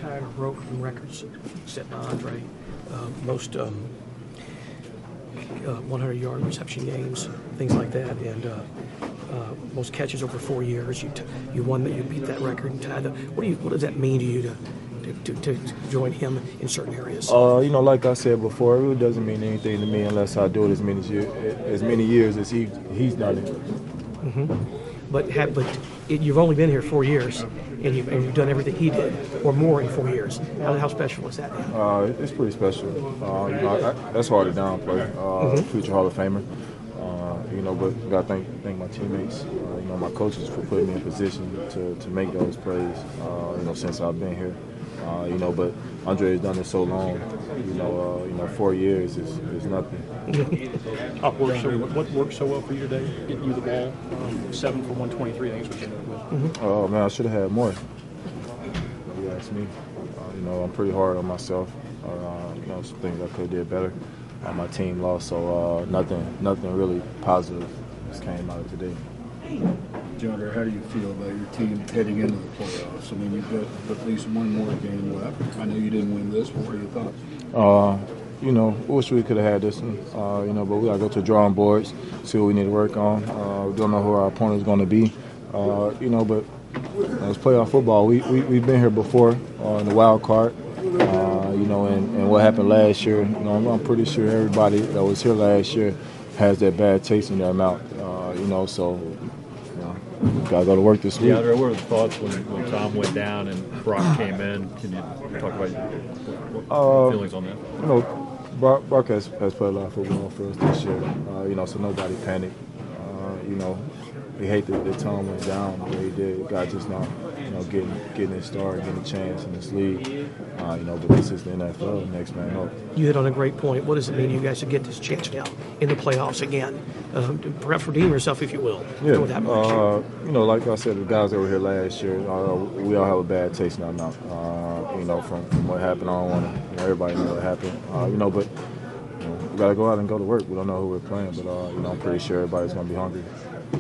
tied or broken records set by Andre. Most 100-yard reception games, things like that, and most catches over 4 years. You beat that record and tied. What does that mean to you to join him in certain areas? Like I said before, it really doesn't mean anything to me unless I do it as many years as he's done it. Mm-hmm. But you've only been here 4 years, and you've done everything he did, or more in 4 years. How special is that? It's pretty special. That's hard to downplay. Future Hall of Famer. But I gotta thank my teammates, my coaches for putting me in position to make those plays. Since I've been here. But Andre has done it so long. 4 years is nothing. What worked so well for you today? Getting you the ball, 7 for 123. I think is what you ended up with. Oh man, I should have had more. If you ask me, I'm pretty hard on myself. Some things I could have did better. My team lost, so nothing really positive just came out of today. DeAndre, how do you feel about your team heading into the playoffs? I mean, you've got at least one more game left. I know you didn't win this, but what are your thoughts? Wish we could have had this one, but we got to go to the drawing boards, see what we need to work on. We don't know who our opponent is going to be, but it's playoff football. We've been here before in the wild card, and what happened last year. I'm pretty sure everybody that was here last year has that bad taste in their mouth, so got to go to work this week. DeAndre, what were the thoughts when Tom went down and Brock came in? Can you talk about your feelings on that? Brock has played a lot of football for us this year, so nobody panicked. We hate that Tom went down the way he did. God just now, getting his start, getting a chance in this league. But this is the NFL, next man up. You hit on a great point. What does it mean to you guys to get this chance now in the playoffs again? Perhaps redeem yourself, if you will. Yeah. Like I said, the guys that were here last year, we all have a bad taste in our mouth. From what happened. I don't want to. Everybody know what happened. But we got to go out and go to work. We don't know who we're playing, but I'm pretty sure everybody's going to be hungry.